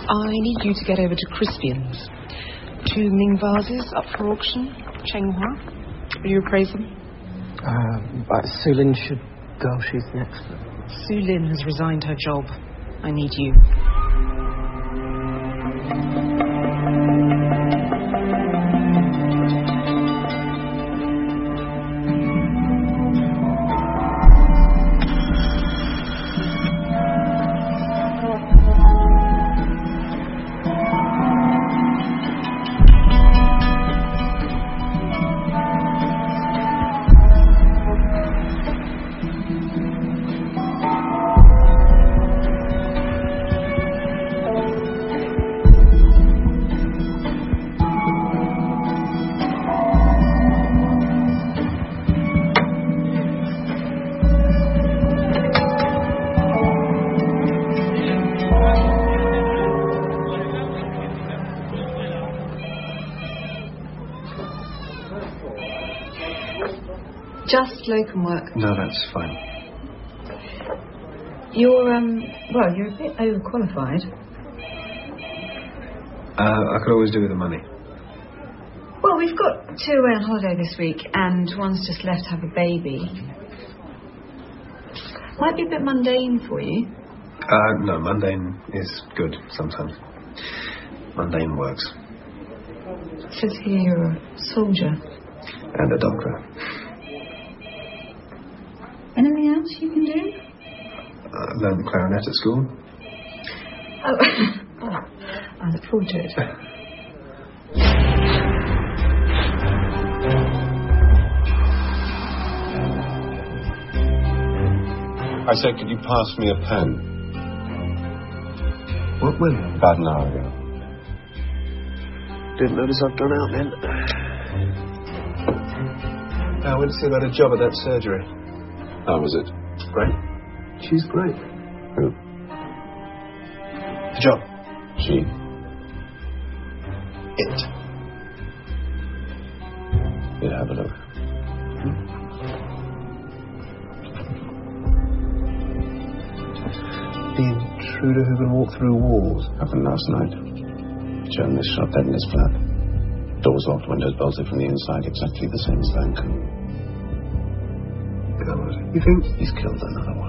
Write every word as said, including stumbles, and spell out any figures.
I need you to get over to Crispian's. Two Ming vases up for auction. Chenghua. Will you appraise them? Uh, but Su Lin should go. She's next. Su Lin has resigned her job. I need you. Just locum work. No, that's fine. You're, um, well, you're a bit overqualified. Uh, I could always do with the money. Well, we've got two away on holiday this week, and one's just left to have a baby. Might be a bit mundane for you. Uh, no, mundane is good sometimes. Mundane works. It says here you're a soldier. And a doctor. Anything else you can do? Uh, learned the clarinet at school. Oh, oh I look forward to it. I said, could you pass me a pen? What when? About an hour ago. Didn't notice I've gone out then. I went to see about a job at that surgery. How was it? Great. She's great. Who? The job. She. It. Yeah, have a look. The intruder who can walk through walls. Happened last night. Journalist shot dead in his flat. Doors locked, windows bolted from the inside, exactly the same as Van Coon. You think? He's killed another one.